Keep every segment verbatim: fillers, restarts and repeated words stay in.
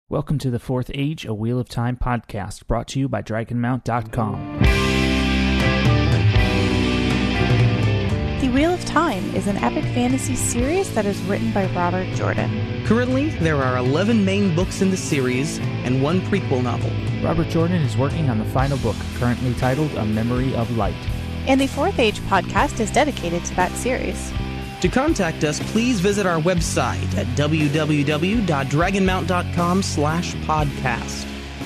Welcome to the Fourth Age, a Wheel of Time podcast, brought to you by Dragon Mount dot com. The Wheel of Time is an epic fantasy series that is written by Robert Jordan. Currently, there are eleven main books in the series and one prequel novel. Robert Jordan is working on the final book, currently titled A Memory of Light. And the Fourth Age podcast is dedicated to that series. To contact us, please visit our website at w w w dot dragon mount dot com slash podcast.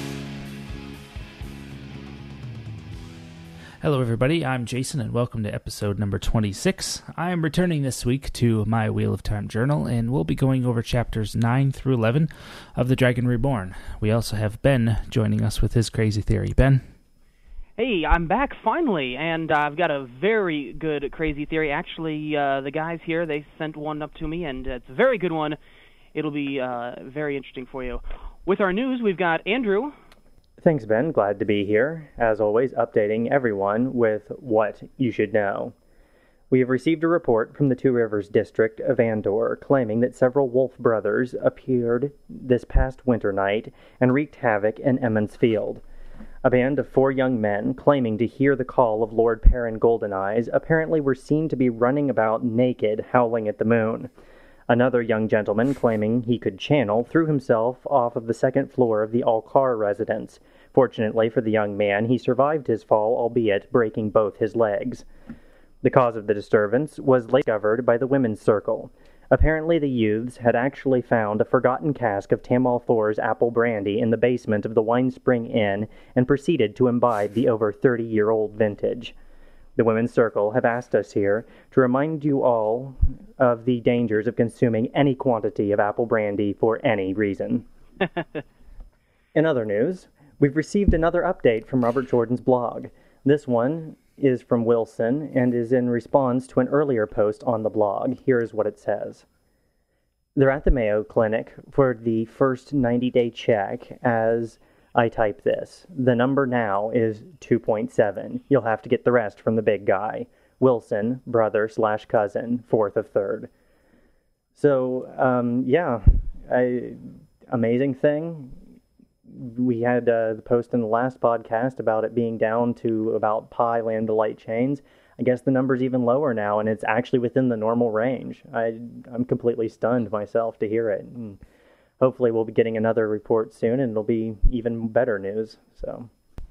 Hello everybody, I'm Jason and welcome to episode number twenty-six. I am returning this week to my Wheel of Time journal and we'll be going over chapters nine through eleven of The Dragon Reborn. We also have Ben joining us with his crazy theory. Ben? Hey, I'm back finally, and uh, I've got a very good crazy theory. Actually, uh, the guys here, they sent one up to me, and it's a very good one. It'll be uh, very interesting for you. With our news, we've got Andrew. Thanks, Ben. Glad to be here. As always, updating everyone with what you should know. We have received a report from the Two Rivers District of Andor claiming that several wolf brothers appeared this past winter night and wreaked havoc in Emond's Field. A band of four young men, claiming to hear the call of Lord Perrin Goldeneyes, apparently were seen to be running about naked, howling at the moon. Another young gentleman, claiming he could channel, threw himself off of the second floor of the Alcar residence. Fortunately for the young man, he survived his fall, albeit breaking both his legs. The cause of the disturbance was later discovered by the Women's Circle. Apparently the youths had actually found a forgotten cask of Tam al'Thor's apple brandy in the basement of the Winespring Inn and proceeded to imbibe the over thirty-year-old vintage. The Women's Circle have asked us here to remind you all of the dangers of consuming any quantity of apple brandy for any reason. In other news, we've received another update from Robert Jordan's blog. This one is from Wilson and is in response to an earlier post on the blog. Here is what it says. They're at the Mayo Clinic for the first ninety-day check as I type this. The number now is two point seven. You'll have to get the rest from the big guy. Wilson, brother slash cousin, fourth of third. So, um, yeah, I, amazing thing. We had uh, the post in the last podcast about it being down to about pi lambda light chains. I guess the number's even lower now, and it's actually within the normal range. I, I'm completely stunned myself to hear it. And hopefully we'll be getting another report soon, and it'll be even better news. So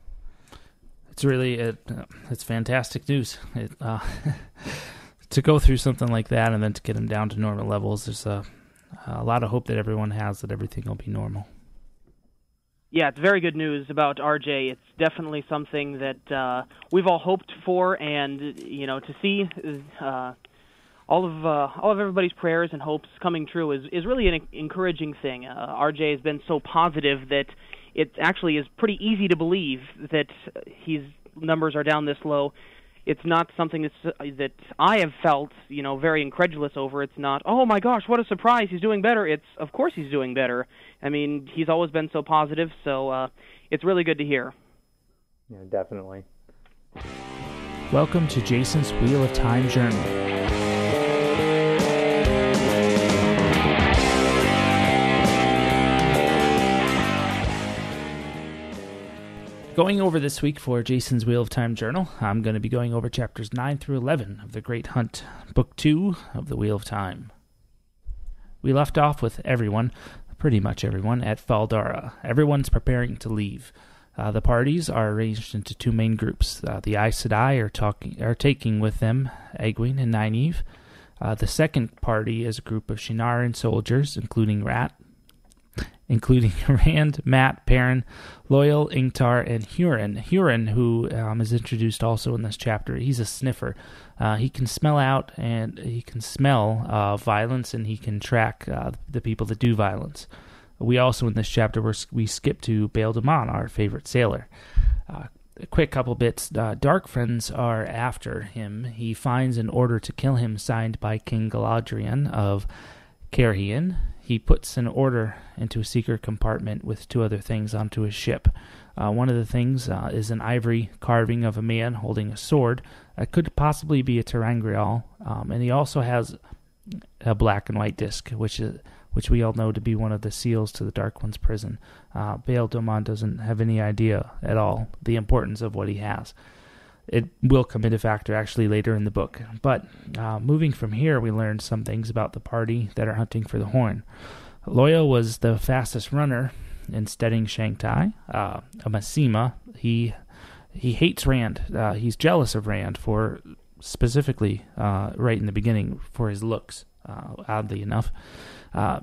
It's really, it, uh, it's fantastic news. It, uh, to go through something like that and then to get them down to normal levels, there's a, a lot of hope that everyone has that everything will be normal. Yeah, it's very good news about R J. It's definitely something that uh, we've all hoped for, and you know, to see uh, all of uh, all of everybody's prayers and hopes coming true is is really an encouraging thing. Uh, R J has been so positive that it actually is pretty easy to believe that his numbers are down this low. It's not something that's, that I have felt, you know, very incredulous over. It's not, oh my gosh, what a surprise, he's doing better. It's, of course he's doing better. I mean, he's always been so positive, so uh, it's really good to hear. Yeah, definitely. Welcome to Jason's Wheel of Time journal. Going over this week for Jason's Wheel of Time journal, I'm going to be going over chapters nine through eleven of The Great Hunt, Book two of The Wheel of Time. We left off with everyone, pretty much everyone, at Fal Dara. Everyone's preparing to leave. Uh, the parties are arranged into two main groups. Uh, the Aes Sedai are, talking, are taking with them Egwene and Nynaeve. Uh, the second party is a group of Shienaran soldiers, including Rat, including Rand, Mat, Perrin, Loial, Ingtar, and Hurin. Hurin, who um, is introduced also in this chapter, he's a sniffer. Uh, he can smell out and he can smell uh, violence, and he can track uh, the people that do violence. We also, in this chapter, we're, we skip to Bail Damon, our favorite sailor. Uh, a quick couple bits. Uh, Dark Friends are after him. He finds an order to kill him signed by King Galadriel of Cairhien. He puts an order into a secret compartment with two other things onto his ship. Uh, one of the things uh, is an ivory carving of a man holding a sword. It could possibly be a ter'angreal, um, and he also has a black and white disc, which is which we all know to be one of the seals to the Dark One's prison. Uh, Bail Domon doesn't have any idea at all the importance of what he has. It will come into factor actually later in the book. But uh, moving from here, we learned some things about the party that are hunting for the horn. Loial was the fastest runner in steadying Shang-Tai. Uh, Masema, he he hates Rand. Uh, he's jealous of Rand for specifically uh, right in the beginning for his looks, uh, oddly enough. Uh,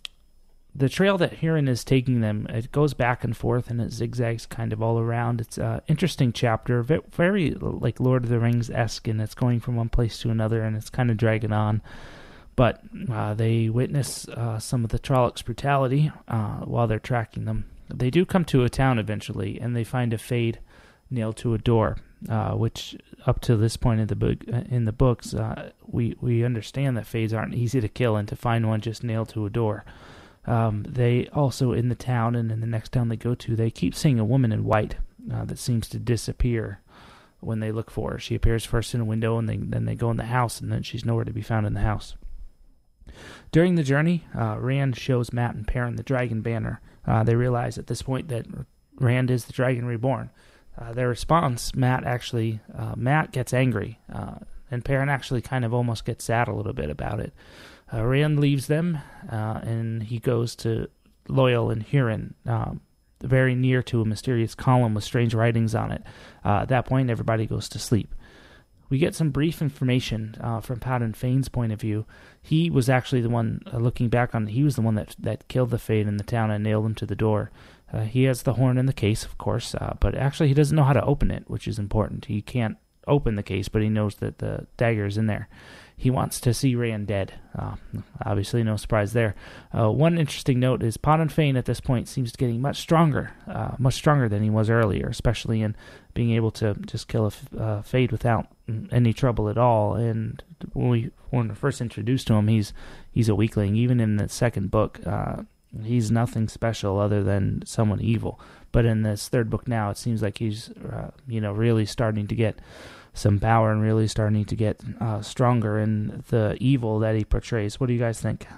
the trail that Hurin is taking them, it goes back and forth and it zigzags kind of all around. It's an interesting chapter, very like Lord of the Rings-esque, and it's going from one place to another and it's kind of dragging on. But uh, they witness uh, some of the Trollocs' brutality uh, while they're tracking them. They do come to a town eventually, and they find a Fade nailed to a door, uh, which up to this point in the book, in the books, uh, we we understand that Fades aren't easy to kill, and to find one just nailed to a door. Um, they also, in the town and in the next town they go to, they keep seeing a woman in white uh, that seems to disappear when they look for her. She appears first in a window, and they, then they go in the house, and then she's nowhere to be found in the house. During the journey, uh, Rand shows Mat and Perrin the Dragon Banner. Uh, they realize at this point that Rand is the Dragon Reborn. Uh, their response, Mat actually, uh, Mat gets angry, uh, and Perrin actually kind of almost gets sad a little bit about it. Uh, Rand leaves them, uh, and he goes to Loial and Hurin, um, very near to a mysterious column with strange writings on it. Uh, at that point, everybody goes to sleep. We get some brief information uh, from Padan Fain's point of view. He was actually the one, uh, looking back on, he was the one that that killed the Fade in the town and nailed him to the door. Uh, he has the horn in the case, of course, uh, but actually he doesn't know how to open it, which is important. He can't open the case, but he knows that the dagger is in there. He wants to see Rand dead. Uh, obviously, no surprise there. Uh, one interesting note is Padan Fain at this point seems to be getting much stronger, uh, much stronger than he was earlier, especially in being able to just kill a uh, Fade without any trouble at all. And when we when we're first introduced to him, he's he's a weakling. Even in the second book, uh, he's nothing special other than someone evil. But in this third book now, it seems like he's uh, you know really starting to get some power and really starting to get uh, stronger in the evil that he portrays. What do you guys think?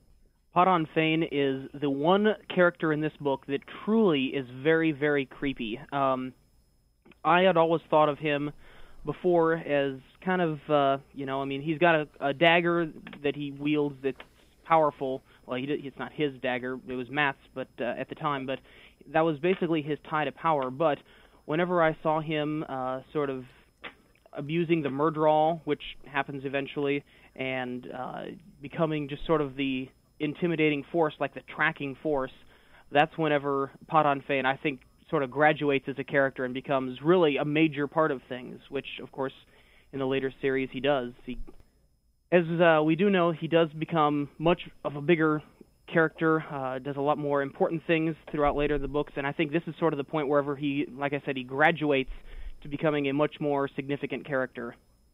Padan Fain is the one character in this book that truly is very, very creepy. Um, I had always thought of him before as kind of, uh, you know, I mean, he's got a, a dagger that he wields that's powerful. Well, he, it's not his dagger, it was Mat's but uh, at the time, but that was basically his tie to power. But whenever I saw him uh, sort of abusing the Murdrawl, which happens eventually, and uh, becoming just sort of the intimidating force, like the tracking force, that's whenever Padan Fain, I think, sort of graduates as a character and becomes really a major part of things, which, of course, in the later series he does. He, as uh, we do know, he does become much of a bigger character, uh, does a lot more important things throughout later in the books, and I think this is sort of the point wherever he, like I said, he graduates to becoming a much more significant character.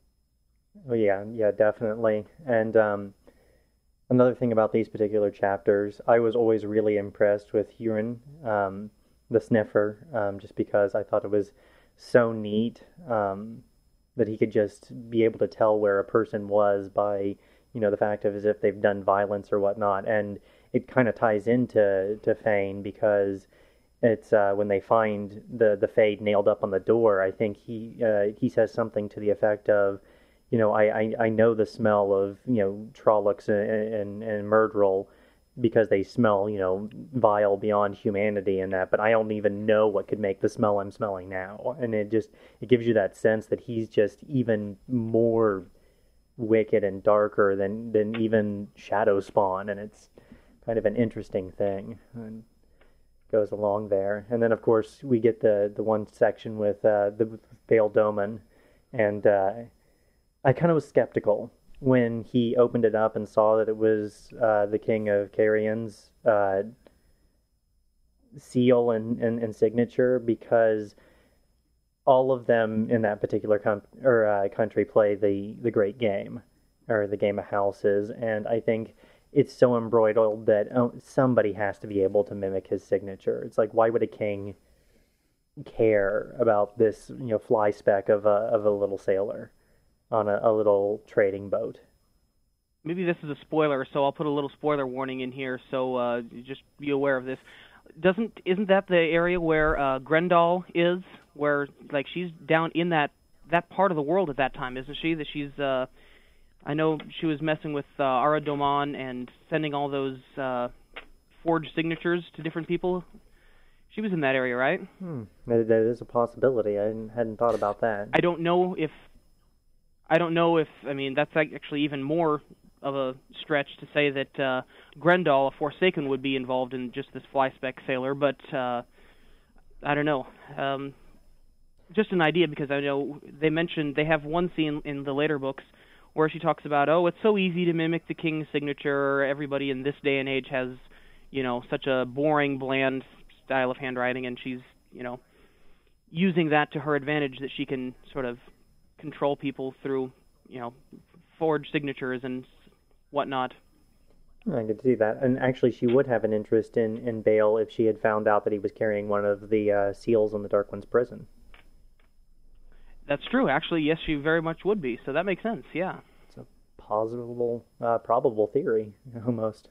Oh yeah, yeah, definitely. And um, another thing about these particular chapters, I was always really impressed with Hurin, um, the Sniffer, um, just because I thought it was so neat um, that he could just be able to tell where a person was by, you know, the fact of as if they've done violence or whatnot. And it kind of ties into to Fain because it's uh, when they find the the Fade nailed up on the door. I think he uh, he says something to the effect of, you know, I, I, I know the smell of, you know, Trollocs and, and, and Murdrawl because they smell, you know, vile beyond humanity and that, but I don't even know what could make the smell I'm smelling now. And it just, it gives you that sense that he's just even more wicked and darker than, than even Shadow Spawn, and it's kind of an interesting thing. And goes along there. And then, of course, we get the, the one section with uh, the Bail Domon, and uh, I kind of was skeptical when he opened it up and saw that it was uh, the King of Carian's uh, seal and, and, and signature, because all of them in that particular com- or uh, country play the, the Great Game, or the Game of Houses, and I think it's so embroidered that oh, somebody has to be able to mimic his signature. It's like, why would a king care about this, you know, fly speck of a of a little sailor on a, a little trading boat? maybe this is a spoiler, so I'll put a little spoiler warning in here, so uh, just be aware of this. Doesn't isn't that the area where uh, Grendel is? Where like she's down in that that part of the world at that time, isn't she? That she's uh, I know she was messing with uh, Ara Doman and sending all those uh, forged signatures to different people. She was in that area, right? Hmm. That, that is a possibility. I hadn't, hadn't thought about that. I don't know if I don't know if I mean that's actually even more of a stretch to say that uh, Grendel, a Forsaken, would be involved in just this fly-speck sailor, but uh, I don't know. Um, just an idea, because I know they mentioned, they have one scene in the later books where she talks about, oh, it's so easy to mimic the king's signature, everybody in this day and age has, you know, such a boring, bland style of handwriting, and she's, you know, using that to her advantage, that she can sort of control people through, you know, forged signatures and whatnot. I could see that. And actually, she would have an interest in, in Bale if she had found out that he was carrying one of the uh, seals in the Dark One's prison. That's true. Actually, yes, she very much would be. So that makes sense, yeah. It's a plausible, uh, probable theory, almost.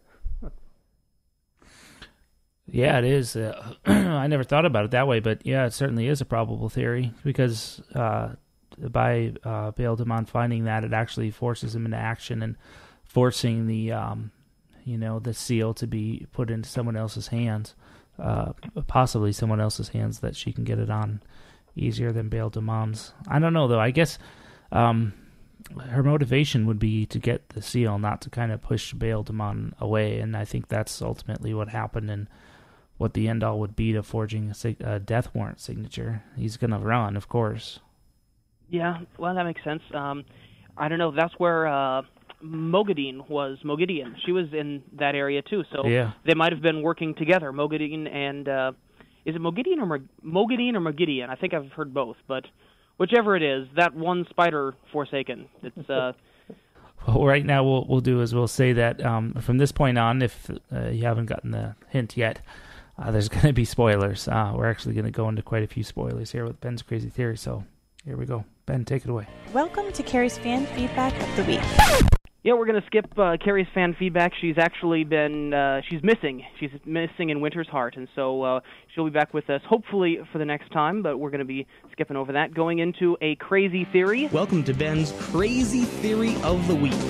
Yeah, it is. Uh, I never thought about it that way, but yeah, it certainly is a probable theory, because uh, by uh, Baal Damon finding that, it actually forces him into action and forcing the, um, you know, the seal to be put into someone else's hands, uh, possibly someone else's hands that she can get it on easier than Baal Damon's. I don't know, though. I guess um, her motivation would be to get the seal, not to kind of push Baal Damon away, and I think that's ultimately what happened, and what the end all would be to forging a, sig- a death warrant signature. He's going to run, of course. Yeah, well, that makes sense. Um, I don't know, that's where uh, Mogadine was, Mogideon. She was in that area, too, so yeah. They might have been working together, Mogadine and... Uh, is it Mogideon or Mo- Mogadine or Mogideon? I think I've heard both, but whichever it is, that one spider Forsaken. It's uh. Well, right now what we'll do is we'll say that um, from this point on, if uh, you haven't gotten the hint yet, uh, there's going to be spoilers. Uh, we're actually going to go into quite a few spoilers here with Ben's Crazy Theory. So here we go. Ben, take it away. Welcome to Carrie's Fan Feedback of the Week. Yeah, we're going to skip uh, Carrie's fan feedback. She's actually been, uh, she's missing. She's missing in Winter's Heart, and so uh, she'll be back with us hopefully for the next time, but we're going to be skipping over that, going into a crazy theory. Welcome to Ben's Crazy Theory of the Week.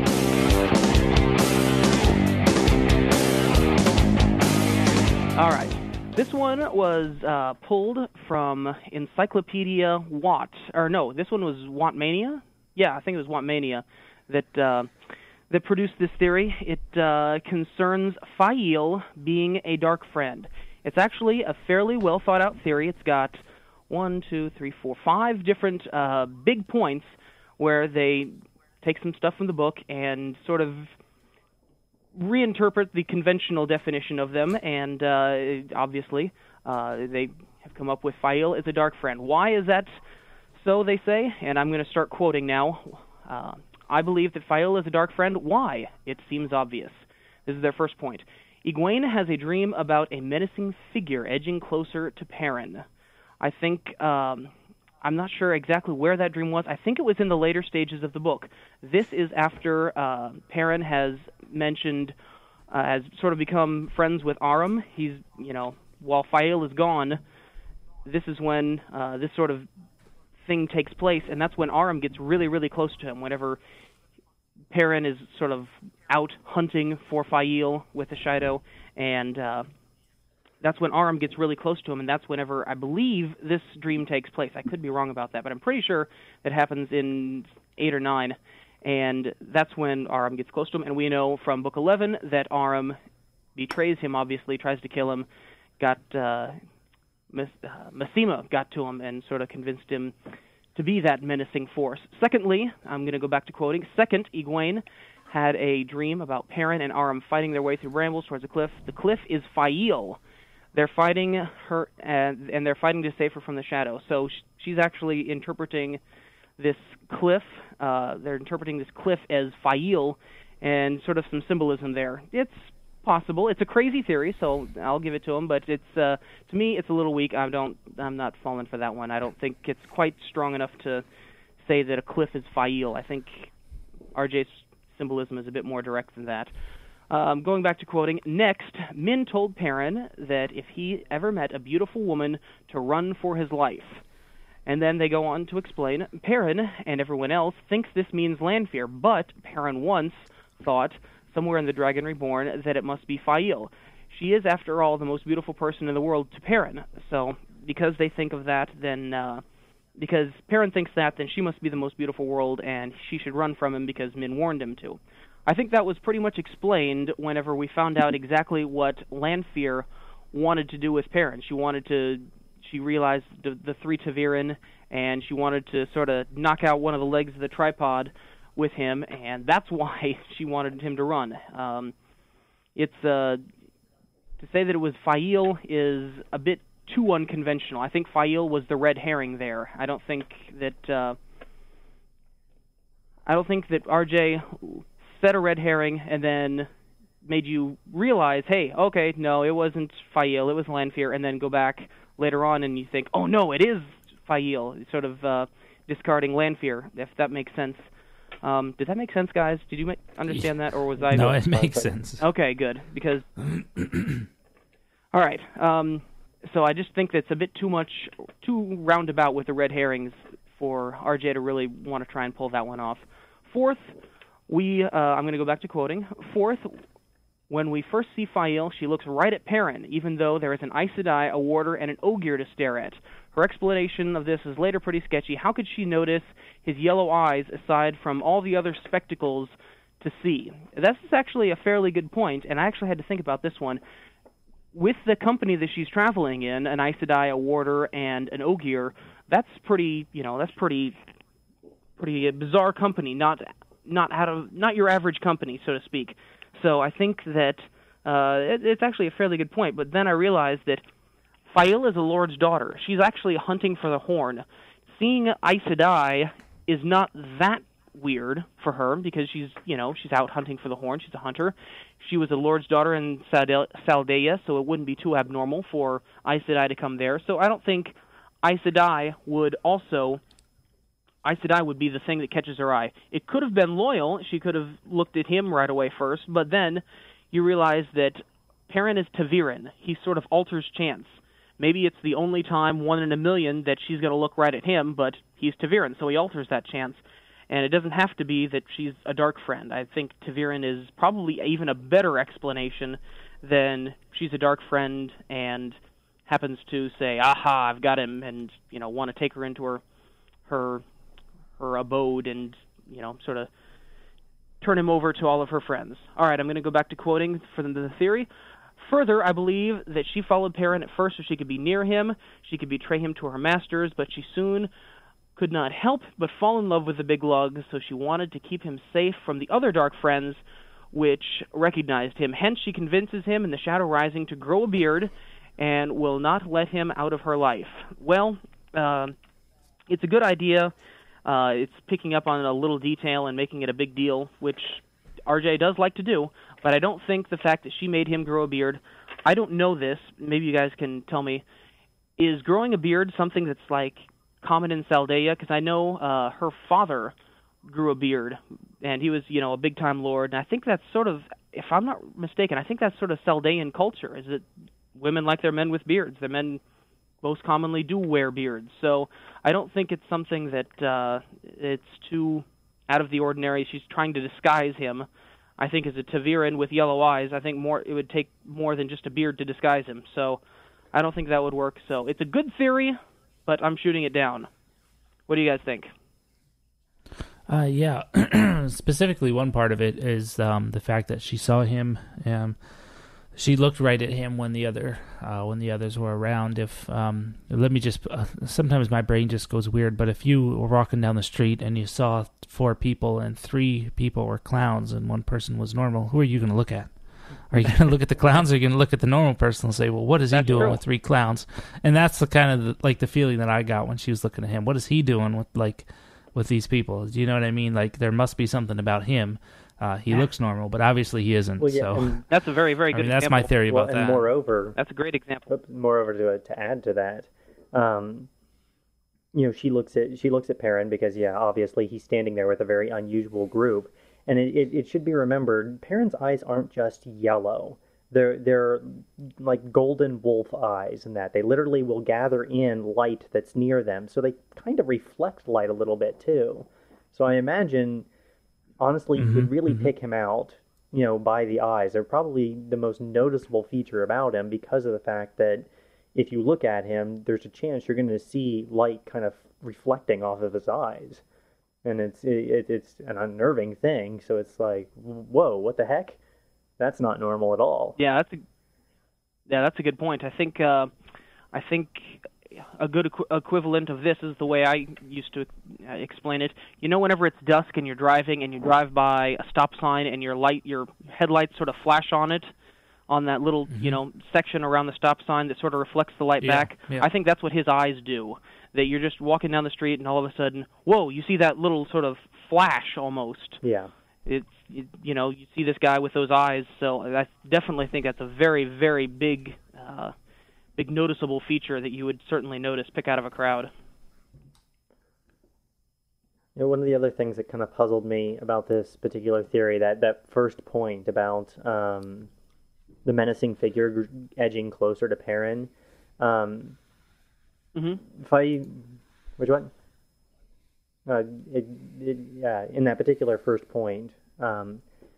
All right. This one was uh, pulled from Encyclopedia Watt, or no, this one was Wattmania? Yeah, I think it was Wattmania. That uh, that produced this theory. It uh, concerns Fail being a dark friend. It's actually a fairly well thought out theory. It's got one, two, three, four, five different uh, big points where they take some stuff from the book and sort of reinterpret the conventional definition of them. And uh, obviously, uh, they have come up with Fail as a dark friend. Why is that so? They say, and I'm going to start quoting now. Uh, I believe that Fail is a dark friend. Why? It seems obvious. This is their first point. Egwene has a dream about a menacing figure edging closer to Perrin. I think, um, I'm not sure exactly where that dream was. I think it was in the later stages of the book. This is after uh, Perrin has mentioned, uh, has sort of become friends with Aram. He's, you know, while Fail is gone, this is when uh, this sort of thing takes place, and that's when Aram gets really, really close to him, whenever Perrin is sort of out hunting for Fail with the Shido, and uh, that's when Aram gets really close to him, and that's whenever I believe this dream takes place. I could be wrong about that, but I'm pretty sure it happens in eight or nine, and that's when Aram gets close to him, and we know from Book eleven that Aram betrays him, obviously, tries to kill him, got... Uh, Masema got to him and sort of convinced him to be that menacing force. Secondly, I'm going to go back to quoting, second, Egwene had a dream about Perrin and Aram fighting their way through brambles towards a cliff. The cliff is Fail. They're fighting her, and, and they're fighting to save her from the shadow. So sh- she's actually interpreting this cliff, uh, they're interpreting this cliff as Fail, and sort of some symbolism there. It's possible. It's a crazy theory, so I'll give it to him. But it's uh, to me, it's a little weak. I don't. I'm not falling for that one. I don't think it's quite strong enough to say that a cliff is Fail. I think R J's symbolism is a bit more direct than that. Um, going back to quoting, next, Min told Perrin that if he ever met a beautiful woman, to run for his life. And then they go on to explain, Perrin and everyone else thinks this means Lanfear, but Perrin once thought, somewhere in The Dragon Reborn, that it must be Faile. She is, after all, the most beautiful person in the world to Perrin. So, because they think of that, then, uh, because Perrin thinks that, then she must be the most beautiful world, and she should run from him because Min warned him to. I think that was pretty much explained whenever we found out exactly what Lanfear wanted to do with Perrin. She wanted to, she realized the, the three ta'veren, and she wanted to sort of knock out one of the legs of the tripod with him, and that's why she wanted him to run. Um, it's, uh, to say that it was Faile is a bit too unconventional. I think Faile was the red herring there. I don't think that, uh, I don't think that R J set a red herring and then made you realize, hey, okay, no, it wasn't Faile, it was Lanfear, and then go back later on and you think, oh no, it is Faile, sort of uh, discarding Lanfear, if that makes sense. Um, did that make sense, guys? Did you make, understand that, or was I... No, it makes sense. Okay, good, because... All right, um, so I just think that's a bit too much, too roundabout with the red herrings for R J to really want to try and pull that one off. Fourth, we, uh, I'm going to go back to quoting. Fourth, when we first see Faile, she looks right at Perrin, even though there is an Aes Sedai, a warder, and an Ogier to stare at. Her explanation of this is later pretty sketchy. How could she notice his yellow eyes aside from all the other spectacles to see? This is actually a fairly good point, and I actually had to think about this one. With the company that she's traveling in, an Aes Sedai, a warder, and an Ogier, that's pretty, you know, that's pretty, pretty bizarre company, not, not out of, not your average company, so to speak. So I think that uh, it, it's actually a fairly good point. But then I realized that Faile is a lord's daughter. She's actually hunting for the horn. Seeing Aes Sedai is not that weird for her because she's, you know, she's out hunting for the horn. She's a hunter. She was a lord's daughter in Saldaea, so it wouldn't be too abnormal for Aes Sedai to come there. So I don't think Aes Sedai would also, Aes Sedai would be the thing that catches her eye. It could have been Loial. She could have looked at him right away first, but then you realize that Perrin is ta'veren. He sort of alters chance. Maybe it's the only time, one in a million, that she's going to look right at him, but he's ta'veren, so he alters that chance. And it doesn't have to be that she's a dark friend. I think ta'veren is probably even a better explanation than she's a dark friend and happens to say, aha, I've got him, and, you know, want to take her into her her her abode and, you know, sort of turn him over to all of her friends. All right, I'm going to go back to quoting for the, the theory. Further, I believe that she followed Perrin at first so she could be near him, she could betray him to her masters, but she soon could not help but fall in love with the big lug, so she wanted to keep him safe from the other dark friends, which recognized him. Hence, she convinces him in the Shadow Rising to grow a beard and will not let him out of her life. Well, uh, it's a good idea. Uh, it's picking up on a little detail and making it a big deal, which R J does like to do, but I don't think the fact that she made him grow a beard, I don't know this, maybe you guys can tell me, is growing a beard something that's like common in Saldaea? Because I know uh, her father grew a beard, and he was, you know, a big-time lord, and I think that's sort of, if I'm not mistaken, I think that's sort of Saldaean culture, is that women like their men with beards. Their men most commonly do wear beards, so I don't think it's something that uh, it's too out of the ordinary. She's trying to disguise him. I think as a ta'veren with yellow eyes, I think more it would take more than just a beard to disguise him, so I don't think that would work. So it's a good theory, but I'm shooting it down. What do you guys think? Uh, yeah, specifically one part of it is um, the fact that she saw him. Um, she looked right at him when the other uh, when the others were around. If um, let me just uh, sometimes my brain just goes weird. But if you were walking down the street and you saw four people and three people were clowns and one person was normal, who are you going to look at? Are you going to look at the clowns, or are you going to look at the normal person and say, well, what is he That's doing true. with three clowns? And that's the kind of the, like the feeling that I got when she was looking at him. What is he doing with like with these people? Do you know what I mean? Like there must be something about him. Uh, he looks normal, but obviously he isn't. Well, yeah, so and, That's a very, very I good mean, that's example. my theory well, about and that. moreover, That's a great example. moreover to to add to that, um, you know, she looks at she looks at Perrin because yeah, obviously he's standing there with a very unusual group, And it, it, it should be remembered, Perrin's eyes aren't just yellow. They're, they're like golden wolf eyes in that they literally will gather in light that's near them. So they kind of reflect light a little bit too. So I imagine, honestly, mm-hmm, you could really mm-hmm. pick him out, you know, by the eyes. They're probably the most noticeable feature about him because of the fact that if you look at him, there's a chance you're going to see light kind of reflecting off of his eyes. And it's it, it's an unnerving thing. So it's like, whoa, what the heck? That's not normal at all. Yeah, that's a, yeah, that's a good point. I think uh, I think a good equ- equivalent of this is the way I used to explain it. You know, whenever it's dusk and you're driving and you drive by a stop sign and your light, your headlights sort of flash on it, on that little mm-hmm. you know section around the stop sign that sort of reflects the light yeah, back. Yeah. I think that's what his eyes do. That you're just walking down the street and all of a sudden, whoa, you see that little sort of flash almost. Yeah. It's it, you know you see this guy with those eyes, so I definitely think that's a very very big, uh, big noticeable feature that you would certainly notice, pick out of a crowd. You know, one of the other things that kind of puzzled me about this particular theory, that that first point about um, the menacing figure edging closer to Perrin. Um, mm-hmm. If I, which one? Uh, it, it, yeah, in that particular first point, um,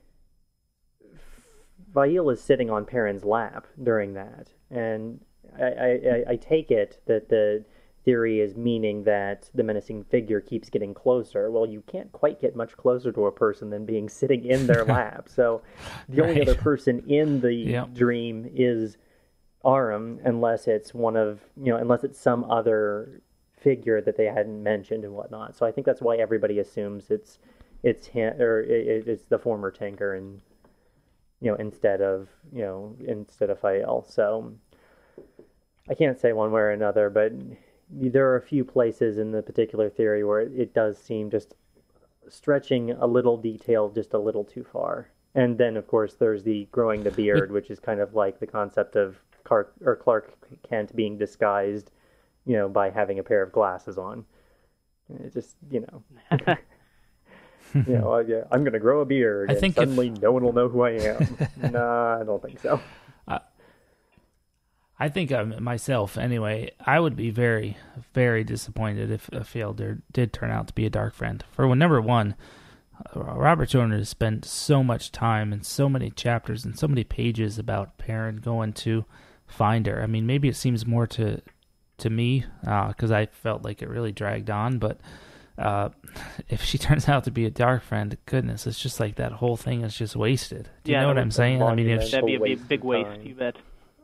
Faile is sitting on Perrin's lap during that, and I, I, I take it that the theory is meaning that the menacing figure keeps getting closer. Well, you can't quite get much closer to a person than being sitting in their lap. So the only right. other person in the yep. dream is Aram, unless it's one of, you know, unless it's some other figure that they hadn't mentioned and whatnot. So I think that's why everybody assumes it's it's him, or it, it's the former Tinker, and you know, instead of you know instead of Faile. So I can't say one way or another, but there are a few places in the particular theory where it, it does seem just stretching a little detail just a little too far. And then, of course, there's the growing the beard, which is kind of like the concept of Clark, or Clark Kent being disguised, you know, by having a pair of glasses on. It just, you know, you know, I, I'm going to grow a beard, I and think suddenly if... no one will know who I am. Nah, I don't think so. Uh, I think um, myself, anyway, I would be very, very disappointed if a Faile did turn out to be a Dark Friend. For one, number one, Robert Jordan has spent so much time and so many chapters and so many pages about Perrin going to find her. I mean, maybe it seems more to to me because uh, I felt like it really dragged on, but uh, if she turns out to be a Dark Friend, goodness, it's just like that whole thing is just wasted. Do you yeah, know what I'm saying? I mean, if that'd be a waste big, big waste, time. you bet.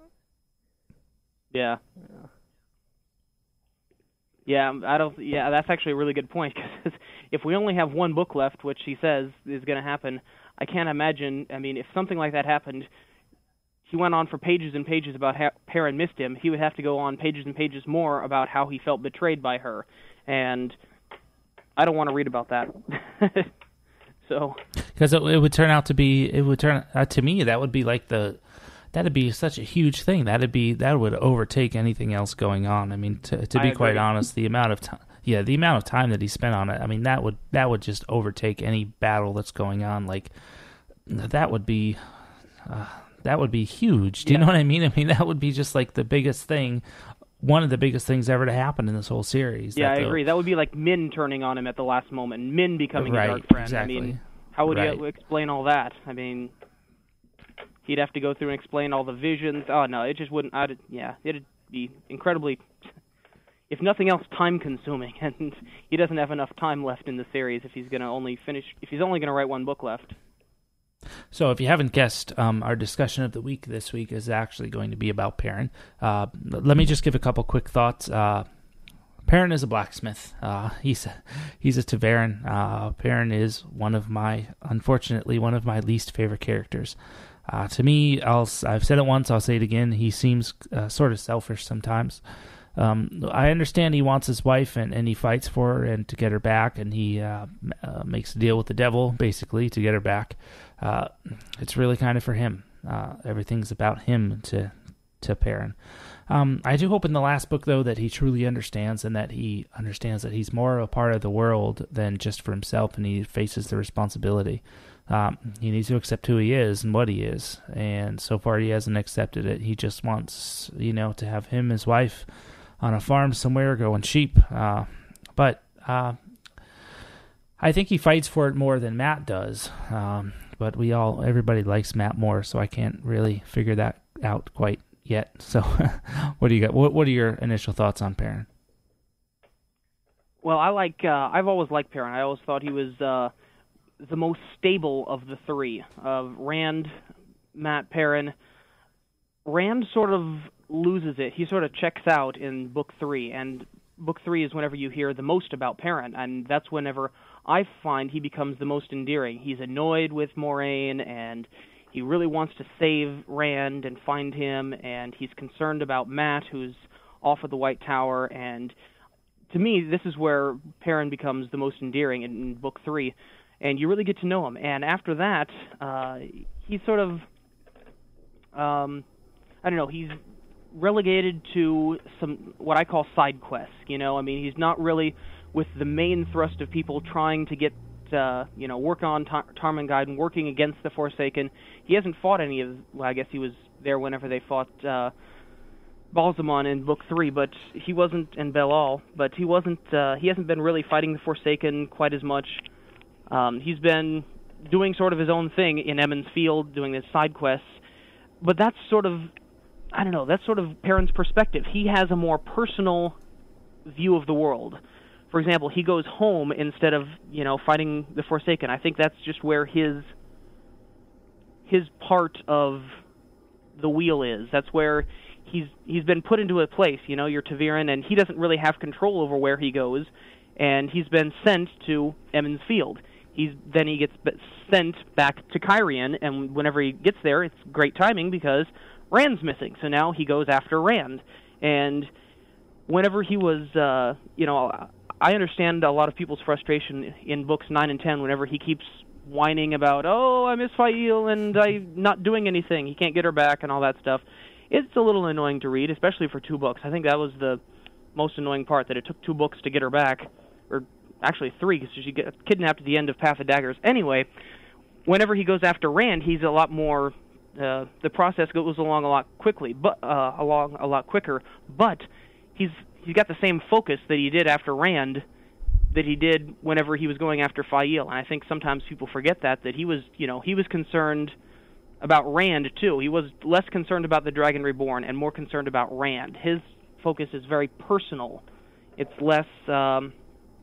Yeah. Yeah. Yeah, I don't. Yeah, that's actually a really good point. Because if we only have one book left, which he says is going to happen, I can't imagine. I mean, if something like that happened, he went on for pages and pages about how Perrin missed him. He would have to go on pages and pages more about how he felt betrayed by her, and I don't want to read about that. So, because it, it would turn out to be, it would turn uh, to me that would be like the. That'd be such a huge thing. That'd be that would overtake anything else going on. I mean, to to be I quite agree. honest, the amount of time, yeah, the amount of time that he spent on it. I mean, that would that would just overtake any battle that's going on. Like that would be uh, that would be huge. Do you yeah. know what I mean? I mean, that would be just like the biggest thing, one of the biggest things ever to happen in this whole series. Yeah, I the, agree. That would be like Min turning on him at the last moment, and Min becoming right, a Dark Friend. Exactly. I mean, how would right. you explain all that? I mean. He'd have to go through and explain all the visions. Oh, no, it just wouldn't... I'd, yeah, it'd be incredibly, if nothing else, time-consuming. And he doesn't have enough time left in the series if he's going to only finish... If he's only going to write one book left. So if you haven't guessed, um, our discussion of the week this week is actually going to be about Perrin. Uh, let me just give a couple quick thoughts. Uh, Perrin is a blacksmith. Uh, he's a, he's a Ta'veren. Uh, Perrin is one of my, unfortunately, one of my least favorite characters. Uh, to me, I'll, I've said it once, I'll say it again, he seems uh, sort of selfish sometimes. Um, I understand he wants his wife, and, and he fights for her and to get her back, and he uh, uh, makes a deal with the devil, basically, to get her back. Uh, it's really kind of for him. Uh, everything's about him to to Perrin. Um, I do hope in the last book, though, that he truly understands and that he understands that he's more a part of the world than just for himself, and he faces the responsibility. Um, he needs to accept who he is and what he is, and so far he hasn't accepted it. He just wants, you know, to have him, his wife, on a farm somewhere growing sheep. Uh, but uh, I think he fights for it more than Matt does. Um, but we all, everybody likes Matt more, so I can't really figure that out quite yet. So, what do you got? What What are your initial thoughts on Perrin? Well, I like. Uh, I've always liked Perrin. I always thought he was uh, the most stable of the three, of Rand, Matt, Perrin. Rand sort of loses it. He sort of checks out in book three, and book three is whenever you hear the most about Perrin, and that's whenever I find he becomes the most endearing. He's annoyed with Moiraine, and he really wants to save Rand and find him, and he's concerned about Matt, who's off of the White Tower, and to me, this is where Perrin becomes the most endearing in, in book three, and you really get to know him. And after that, uh, he's sort of, um, I don't know, he's relegated to some, what I call side quests, you know? I mean, he's not really with the main thrust of people trying to get Uh, you know, work on Tar- Tarmangide and working against the Forsaken. He hasn't fought any of, well, I guess he was there whenever they fought uh, Balsamon in book three, but he wasn't, in Belal, but he wasn't, uh, he hasn't been really fighting the Forsaken quite as much. Um, he's been doing sort of his own thing in Emond's Field, doing his side quests, but that's sort of, I don't know, that's sort of Perrin's perspective. He has a more personal view of the world. For example, he goes home instead of, you know, fighting the Forsaken. I think that's just where his his part of the wheel is. That's where he's he's been put into a place, you know, you're Ta'Veren, and he doesn't really have control over where he goes, and he's been sent to Emond's Field. He's then he gets sent back to Cairhien, and whenever he gets there, it's great timing because Rand's missing. So now he goes after Rand. And whenever he was, uh, you know, I understand a lot of people's frustration in books nine and ten whenever he keeps whining about, oh, I miss Faile and I'm not doing anything. He can't get her back and all that stuff. It's a little annoying to read, especially for two books. I think that was the most annoying part, that it took two books to get her back, or actually three, because she gets kidnapped at the end of Path of Daggers. Anyway, whenever he goes after Rand, he's a lot more, uh, the process goes along a lot quickly, but uh, along a lot quicker, but he's he's got the same focus that he did after Rand that he did whenever he was going after Faile. And I think sometimes people forget that, that he was, you know, he was concerned about Rand too. He was less concerned about the Dragon Reborn and more concerned about Rand. His focus is very personal. It's less, um,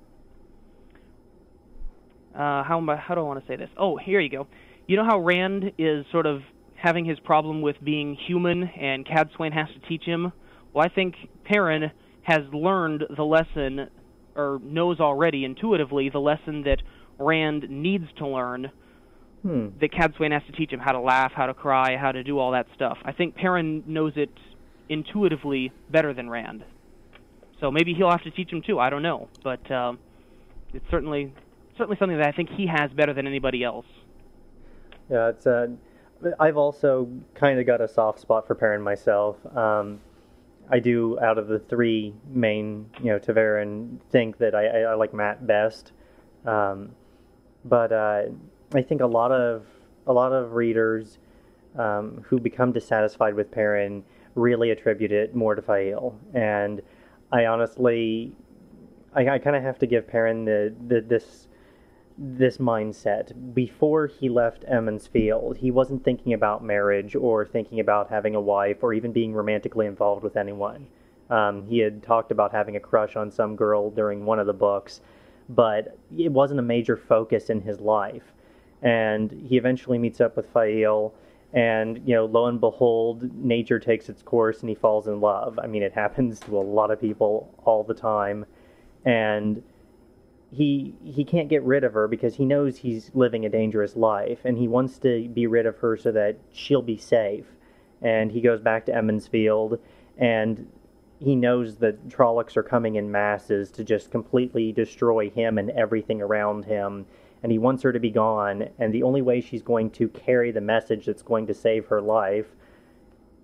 uh, how, am I, how do I want to say this? Oh, here you go. You know how Rand is sort of having his problem with being human and Cadsuane has to teach him? Well, I think Perrin has learned the lesson, or knows already intuitively the lesson that Rand needs to learn, hmm. that Cadsuane has to teach him how to laugh, how to cry, how to do all that stuff. I think Perrin knows it intuitively better than Rand. So maybe he'll have to teach him too, I don't know. But um, it's certainly certainly something that I think he has better than anybody else. Yeah, it's uh, I've also kind of got a soft spot for Perrin myself. Um, I do, out of the three main, you know, Ta'Veren, think that I, I, I like Matt best. Um, but uh, I think a lot of a lot of readers um, who become dissatisfied with Perrin really attribute it more to Faile. And I honestly, I, I kind of have to give Perrin the, the this this mindset. Before he left Emond's Field, he wasn't thinking about marriage or thinking about having a wife or even being romantically involved with anyone. Um, he had talked about having a crush on some girl during one of the books, but it wasn't a major focus in his life. And he eventually meets up with Faile, and, you know, lo and behold, nature takes its course and he falls in love. I mean, it happens to a lot of people all the time. And he he can't get rid of her because he knows he's living a dangerous life, and he wants to be rid of her so that she'll be safe. And he goes back to Emond's Field, and he knows that Trollocs are coming in masses to just completely destroy him and everything around him, and he wants her to be gone, and the only way she's going to carry the message that's going to save her life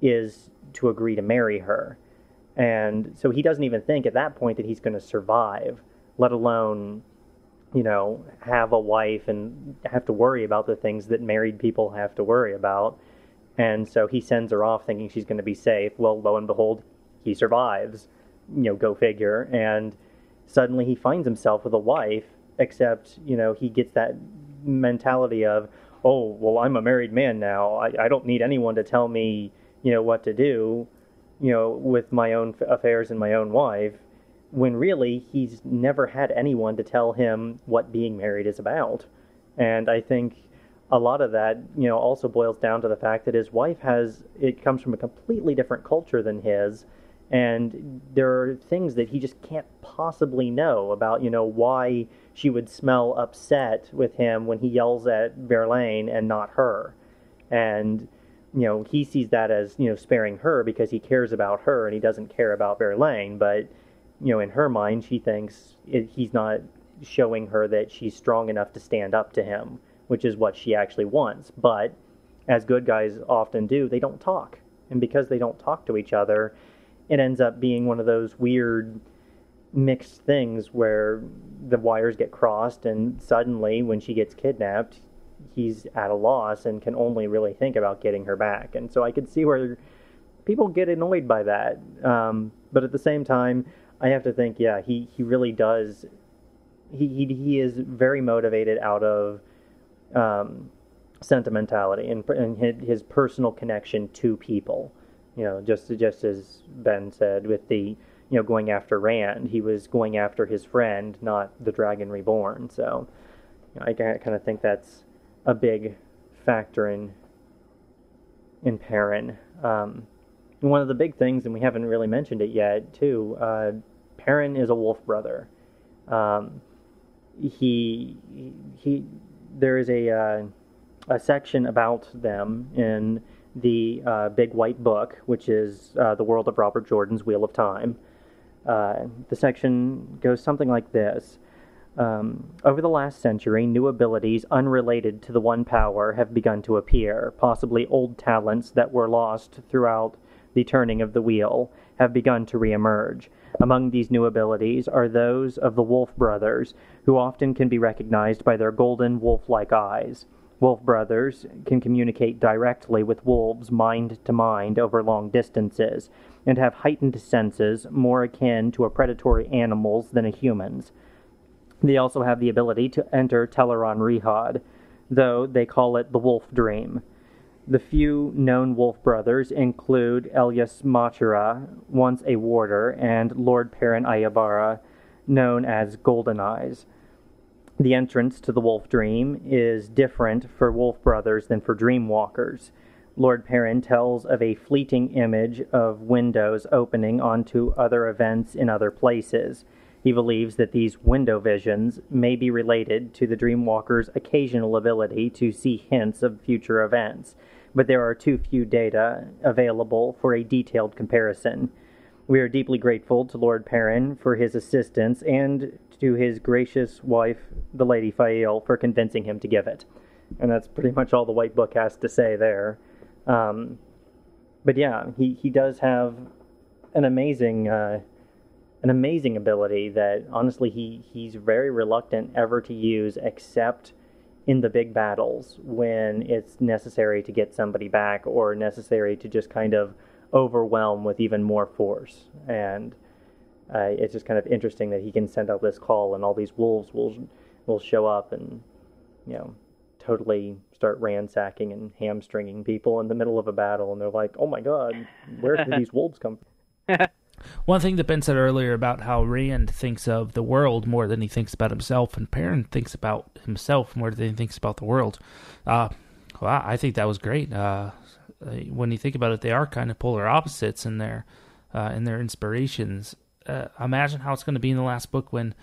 is to agree to marry her. And so he doesn't even think at that point that he's going to survive, let alone, you know, have a wife and have to worry about the things that married people have to worry about. And so he sends her off thinking she's going to be safe. Well, lo and behold, he survives, you know, go figure. And suddenly he finds himself with a wife, except, you know, he gets that mentality of, oh, well, I'm a married man now. I, I don't need anyone to tell me, you know, what to do, you know, with my own affairs and my own wife, when really he's never had anyone to tell him what being married is about. And I think a lot of that, you know, also boils down to the fact that his wife has, it comes from a completely different culture than his, and there are things that he just can't possibly know about, you know, why she would smell upset with him when he yells at Verlaine and not her. And, you know, he sees that as, you know, sparing her because he cares about her and he doesn't care about Verlaine, but, you know, in her mind, she thinks it, he's not showing her that she's strong enough to stand up to him, which is what she actually wants. But as good guys often do, they don't talk. And because they don't talk to each other, it ends up being one of those weird mixed things where the wires get crossed, and suddenly when she gets kidnapped, he's at a loss and can only really think about getting her back. And so I could see where people get annoyed by that. Um, but at the same time, I have to think, yeah, he, he really does. He, he he is very motivated out of um, sentimentality and, and his personal connection to people. You know, just just as Ben said with the, you know, going after Rand, he was going after his friend, not the Dragon Reborn. So, you know, I kind of think that's a big factor in in Perrin. Um, one of the big things, and we haven't really mentioned it yet, too. Uh, Perrin is a wolf brother. Um, he he. There is a uh, a section about them in the uh, Big White Book, which is uh, the world of Robert Jordan's Wheel of Time. Uh, the section goes something like this. Um, over the last century, new abilities unrelated to the One Power have begun to appear. Possibly old talents that were lost throughout the turning of the wheel have begun to reemerge. Among these new abilities are those of the Wolf Brothers, who often can be recognized by their golden wolf-like eyes. Wolf Brothers can communicate directly with wolves mind to mind over long distances, and have heightened senses more akin to a predatory animal's than a human's. They also have the ability to enter Teleron Rehad, though they call it the Wolf Dream. The few known Wolf Brothers include Elias Machira, once a warder, and Lord Perrin Ayabara, known as Golden Eyes. The entrance to the Wolf Dream is different for Wolf Brothers than for Dreamwalkers. Lord Perrin tells of a fleeting image of windows opening onto other events in other places. He believes that these window visions may be related to the Dreamwalker's occasional ability to see hints of future events, but there are too few data available for a detailed comparison. We are deeply grateful to Lord Perrin for his assistance and to his gracious wife, the Lady Fael, for convincing him to give it. And that's pretty much all the White Book has to say there. Um, but yeah, he, he does have an amazing uh, an amazing ability that honestly he, he's very reluctant ever to use except in the big battles when it's necessary to get somebody back or necessary to just kind of overwhelm with even more force. And uh, it's just kind of interesting that he can send out this call and all these wolves will will show up and, you know, totally start ransacking and hamstringing people in the middle of a battle, and they're like, oh my god, where did these wolves come from? One thing that Ben said earlier about how Rand thinks of the world more than he thinks about himself, and Perrin thinks about himself more than he thinks about the world. Uh, well, I think that was great. Uh, when you think about it, they are kind of polar opposites in their uh, in their inspirations. Uh, imagine how it's going to be in the last book when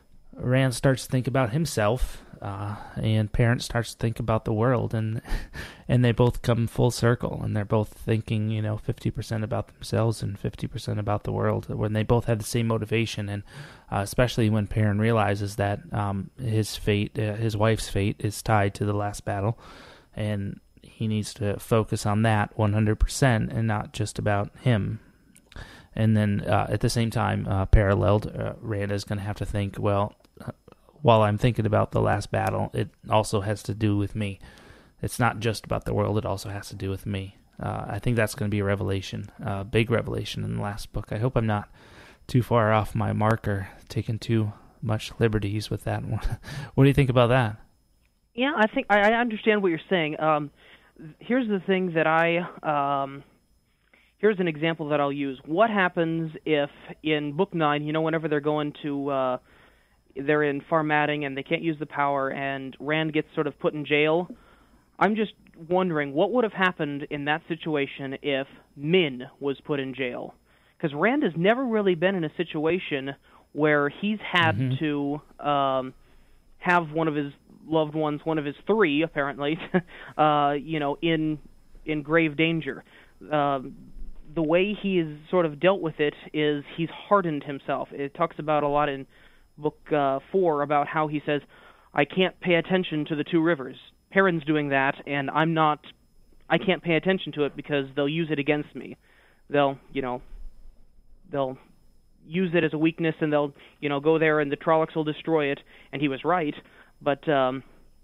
Rand starts to think about himself, uh, and Perrin starts to think about the world, and and they both come full circle, and they're both thinking, you know, fifty percent about themselves and fifty percent about the world, when they both have the same motivation, and uh, especially when Perrin realizes that um, his fate, uh, his wife's fate, is tied to the last battle, and he needs to focus on that one hundred percent and not just about him. And then uh, at the same time, uh, paralleled, uh, Rand is going to have to think, well, while I'm thinking about the last battle, it also has to do with me. It's not just about the world, it also has to do with me. Uh, I think that's going to be a revelation, a uh, big revelation in the last book. I hope I'm not too far off my marker, taking too much liberties with that one. What do you think about that? Yeah, I think I, I understand what you're saying. Um, here's the thing that I... Um, here's an example that I'll use. What happens if in Book nine, you know, whenever they're going to... Uh, they're in Farmading and they can't use the power, and Rand gets sort of put in jail. I'm just wondering what would have happened in that situation if Min was put in jail. Because Rand has never really been in a situation where he's had mm-hmm. to um, have one of his loved ones, one of his three, apparently, uh, you know, in in grave danger. Uh, the way he's sort of dealt with it is he's hardened himself. It talks about a lot in Book uh, four about how he says, I can't pay attention to the two rivers. Perrin's doing that, and I'm not, I can't pay attention to it because they'll use it against me. They'll, you know, they'll use it as a weakness, and they'll, you know, go there and the Trollocs will destroy it, and he was right, but um,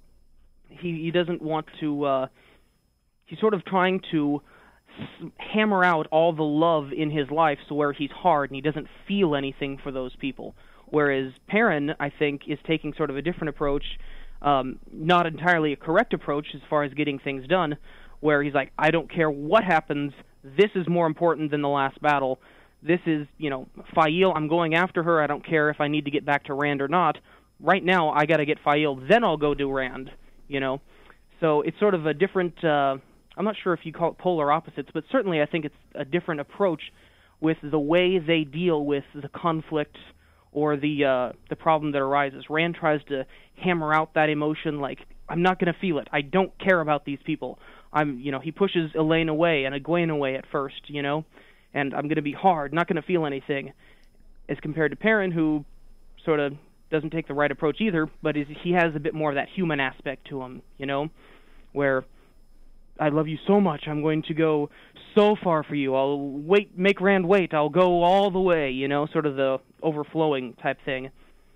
he, he doesn't want to, uh, he's sort of trying to s- hammer out all the love in his life so where he's hard and he doesn't feel anything for those people. Whereas Perrin, I think, is taking sort of a different approach, um, not entirely a correct approach as far as getting things done, where he's like, I don't care what happens, this is more important than the last battle. This is, you know, Faile, I'm going after her, I don't care if I need to get back to Rand or not. Right now, I got to get Faile, then I'll go do Rand, you know. So it's sort of a different, uh, I'm not sure if you call it polar opposites, but certainly I think it's a different approach with the way they deal with the conflict or the uh, the problem that arises. Rand tries to hammer out that emotion like, I'm not going to feel it. I don't care about these people. I'm, you know, he pushes Elaine away and Egwene away at first, you know, and I'm going to be hard, not going to feel anything, as compared to Perrin, who sort of doesn't take the right approach either, but is, he has a bit more of that human aspect to him, you know, where I love you so much, I'm going to go so far for you, I'll wait, make Rand wait, I'll go all the way, you know, sort of the overflowing type thing.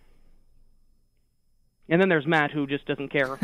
And then there's Matt, who just doesn't care.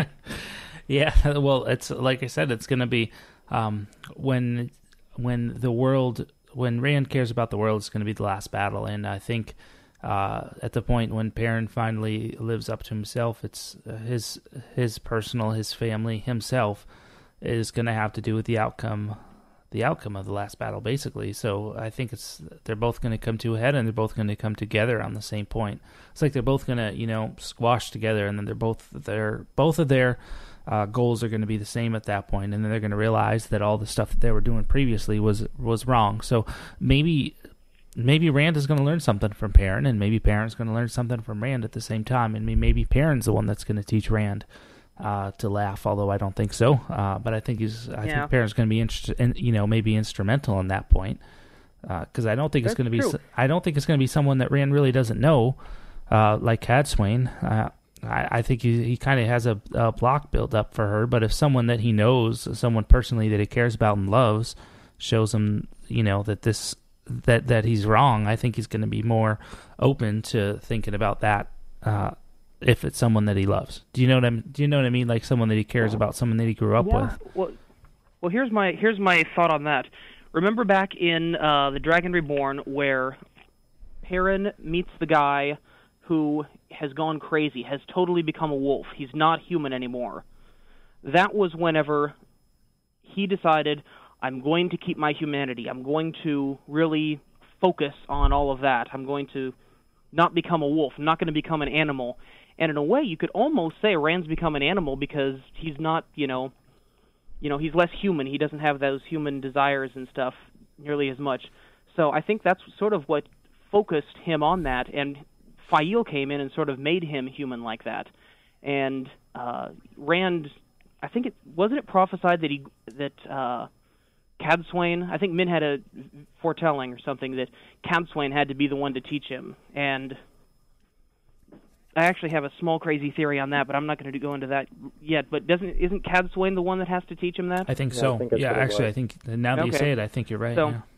Yeah, well, it's like I said, it's going to be um, when when the world, when Rand cares about the world, it's going to be the last battle, and I think uh, at the point when Perrin finally lives up to himself, it's uh, his his personal, his family, himself, is going to have to do with the outcome, the outcome of the last battle, basically. So I think it's they're both going to come to a head, and they're both going to come together on the same point. It's like they're both going to, you know, squash together, and then they're both they're both of their uh, goals are going to be the same at that point, and then they're going to realize that all the stuff that they were doing previously was was wrong. So maybe maybe Rand is going to learn something from Perrin, and maybe Perrin's going to learn something from Rand at the same time, and maybe Perrin's the one that's going to teach Rand Uh, to laugh, although I don't think so. Uh, but I think he's. I yeah. think Perrin's going to be interested, in, you know, maybe instrumental in that point, because uh, I don't think That's it's going to be. true. I don't think it's going to be someone that Rand really doesn't know, uh, like Cadsuane. Uh, I, I think he he kind of has a, a block built up for her. But if someone that he knows, someone personally that he cares about and loves, shows him, you know, that this that that he's wrong, I think he's going to be more open to thinking about that. Uh, if it's someone that he loves. Do you know what I mean? Do you know what I mean? Like someone that he cares about, someone that he grew up yeah. with. Well, well, here's my here's my thought on that. Remember back in uh, The Dragon Reborn where Perrin meets the guy who has gone crazy, has totally become a wolf. He's not human anymore. That was whenever he decided, I'm going to keep my humanity. I'm going to really focus on all of that. I'm going to not become a wolf. I'm not going to become an animal. And in a way, you could almost say Rand's become an animal because he's not, you know, you know, he's less human. He doesn't have those human desires and stuff nearly as much. So I think that's sort of what focused him on that. And Faile came in and sort of made him human like that. And uh, Rand, I think it wasn't it prophesied that he that uh, Cadsuane, I think Min had a foretelling or something that Cadsuane had to be the one to teach him. And I actually have a small crazy theory on that, but I'm not going to go into that yet. But doesn't isn't Cadsuane the one that has to teach him that? I think Yeah, so. I think that's yeah, what it actually, was. I think now that you Okay. say it, I think you're right. So- yeah.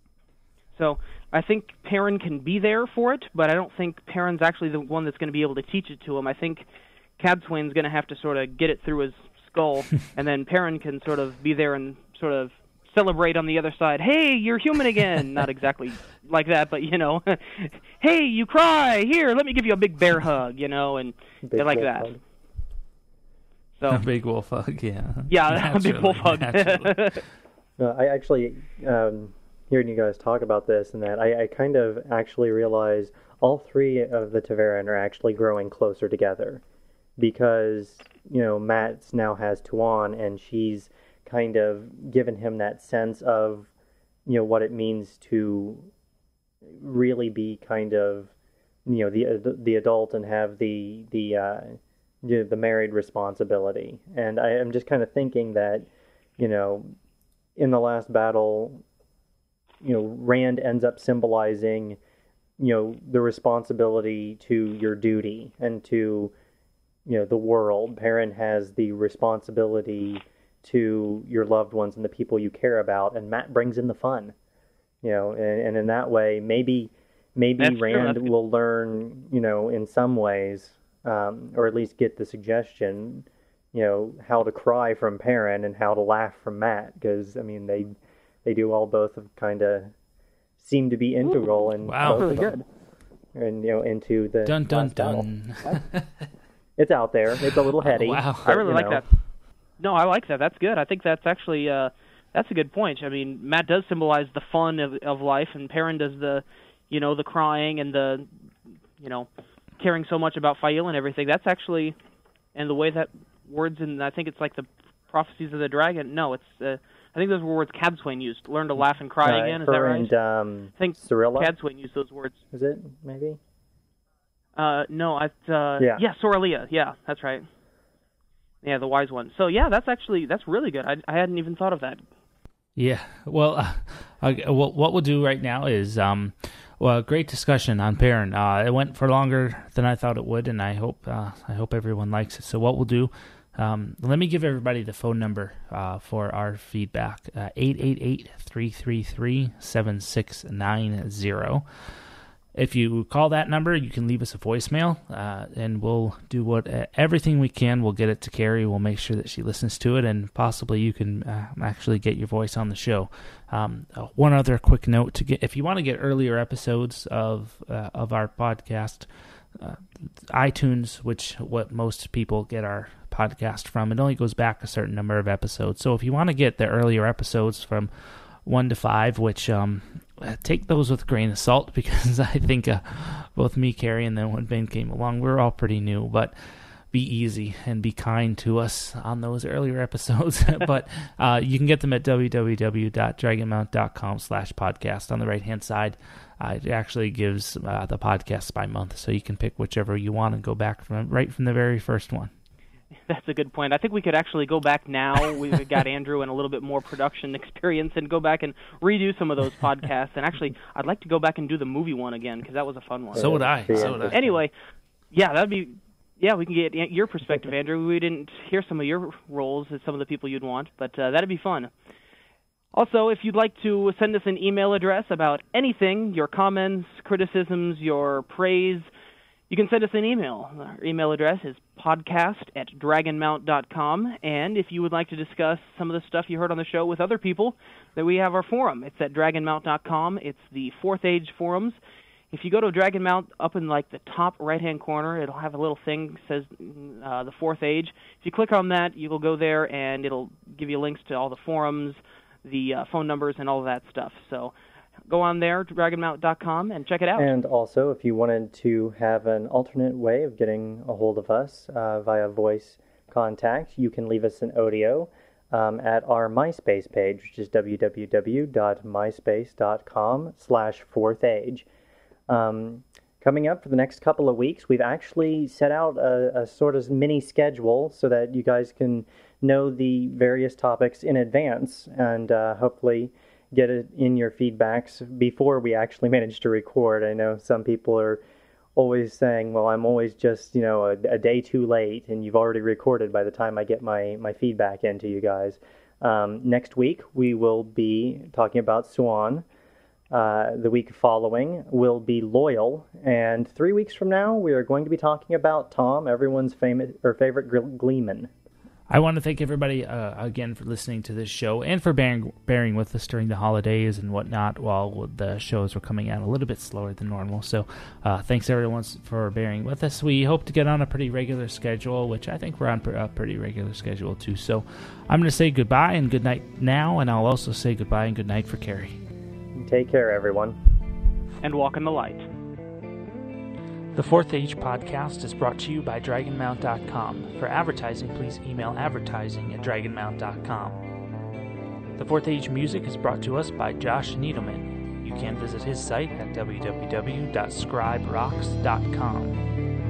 So I think Perrin can be there for it, but I don't think Perrin's actually the one that's going to be able to teach it to him. I think Cadsuane's going to have to sort of get it through his skull, and then Perrin can sort of be there and sort of celebrate on the other side. Hey, you're human again. Not exactly like that, but, you know, hey, you cry. Here, let me give you a big bear hug, you know, and Big like wolf that. hug. So, A big wolf hug, yeah. yeah, a big Naturally, wolf hug. naturally. No, I actually, um, hearing you guys talk about this and that, I, I kind of actually realize all three of the Ta'veren are actually growing closer together because, you know, Matt now has Tuan and she's kind of given him that sense of, you know, what it means to really be kind of, you know, the the adult and have the the uh, you know, the married responsibility. And I am just kind of thinking that, you know, in the last battle, you know, Rand ends up symbolizing, you know, the responsibility to your duty and to, you know, the world. Perrin has the responsibility to your loved ones and the people you care about, and Matt brings in the fun, you know, and, and in that way, maybe maybe That's true, Rand that's good. will learn, you know, in some ways, um, or at least get the suggestion, you know, how to cry from Perrin and how to laugh from Matt, because I mean they they do all both of kind of seem to be integral in Wow. both Really of them. good. And you know, into the Dun, dun, last battle. dun. It's out there. It's a little heady. Wow. I really you like know. that. No, I like that. That's good. I think that's actually uh, that's a good point. I mean, Matt does symbolize the fun of of life, and Perrin does the, you know, the crying and the, you know, caring so much about Fail and everything. That's actually, and the way that words in, I think it's like the Prophecies of the Dragon. No, it's uh, I think those were words Cadsuane used. Learn to laugh and cry Uh, again. Is her that right? and um, I think Cirilla, Cadsuane used those words. is it maybe? Uh, no, I uh, Yeah. yeah, Soralia. Yeah, that's right. Yeah, the wise one. So yeah, that's actually that's really good. I I hadn't even thought of that. Yeah. Well, uh, okay, well, what we'll do right now is, um, well, great discussion on Perrin. Uh, it went for longer than I thought it would, and I hope uh, I hope everyone likes it. So what we'll do, um, let me give everybody the phone number uh, for our feedback: uh, eight eight eight, three three three, seven six nine zero. If you call that number, you can leave us a voicemail, uh, and we'll do what uh, everything we can. We'll get it to Carrie. We'll make sure that she listens to it, and possibly you can uh, actually get your voice on the show. Um, uh, one other quick note: to get if you want to get earlier episodes of uh, of our podcast, uh, iTunes, which what most people get our podcast from, it only goes back a certain number of episodes. So if you want to get the earlier episodes from one to five, which um, take those with a grain of salt, because I think uh, both me, Carrie, and then when Ben came along, we we're all pretty new, but be easy and be kind to us on those earlier episodes. But uh, you can get them at www.dragonmount.com slash podcast. On the right-hand side, uh, it actually gives uh, the podcasts by month, so you can pick whichever you want and go back from right from the very first one. That's a good point. I think we could actually go back now. We've got Andrew and a little bit more production experience, and go back and redo some of those podcasts. And actually, I'd like to go back and do the movie one again, because that was a fun one. So would I. Yeah. So would I. Anyway, yeah, that'd be. Yeah, we can get your perspective, Andrew. We didn't hear some of your roles as some of the people you'd want, but uh, that'd be fun. Also, if you'd like to send us an email address about anything, your comments, criticisms, your praise, you can send us an email. Our email address is podcast at dragonmount dot com, and if you would like to discuss some of the stuff you heard on the show with other people, then we have our forum. It's at dragonmount dot com. It's the Fourth Age forums. If you go to Dragonmount, up in like the top right-hand corner, it'll have a little thing that says uh, the Fourth Age. If you click on that, you will go there, and it'll give you links to all the forums, the uh, phone numbers, and all of that stuff. So go on there, dragonmount dot com, and check it out. And also, if you wanted to have an alternate way of getting a hold of us uh, via voice contact, you can leave us an audio um, at our MySpace page, which is www.myspace.com slash fourth age. Um, coming up for the next couple of weeks, we've actually set out a, a sort of mini schedule so that you guys can know the various topics in advance, and uh, hopefully get it in your feedbacks before we actually manage to record. I know some people are always saying, well, I'm always just, you know, a, a day too late, and you've already recorded by the time I get my, my feedback into you guys. Um, next week, we will be talking about Swan. Uh, the week following will be Loyal. And three weeks from now, we are going to be talking about Tom, everyone's famous or favorite Gleeman. I want to thank everybody uh, again for listening to this show and for bearing, bearing with us during the holidays and whatnot while the shows were coming out a little bit slower than normal. So uh, thanks everyone for bearing with us. We hope to get on a pretty regular schedule, which I think we're on a pretty regular schedule too. So I'm going to say goodbye and good night now, and I'll also say goodbye and good night for Carrie. Take care, everyone. And walk in the light. The Fourth Age podcast is brought to you by Dragon Mount dot com. For advertising, please email advertising at Dragon Mount dot com. The Fourth Age music is brought to us by Josh Needleman. You can visit his site at w w w dot scribe rocks dot com.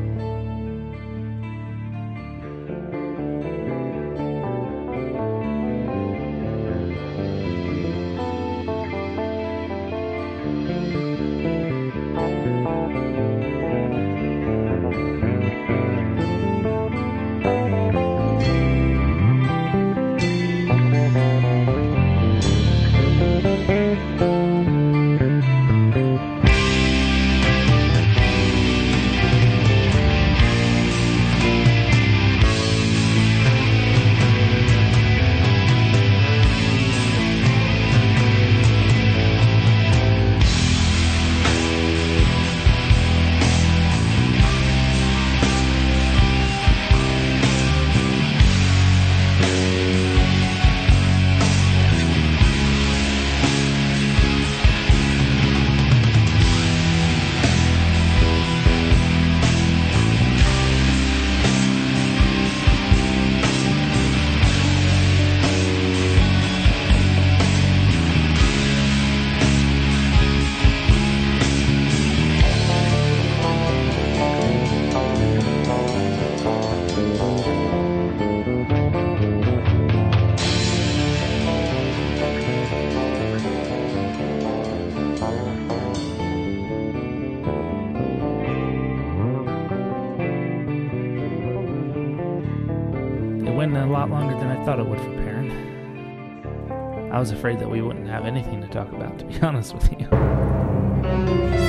A lot longer than I thought it would for Perrin. I was afraid that we wouldn't have anything to talk about, to be honest with you.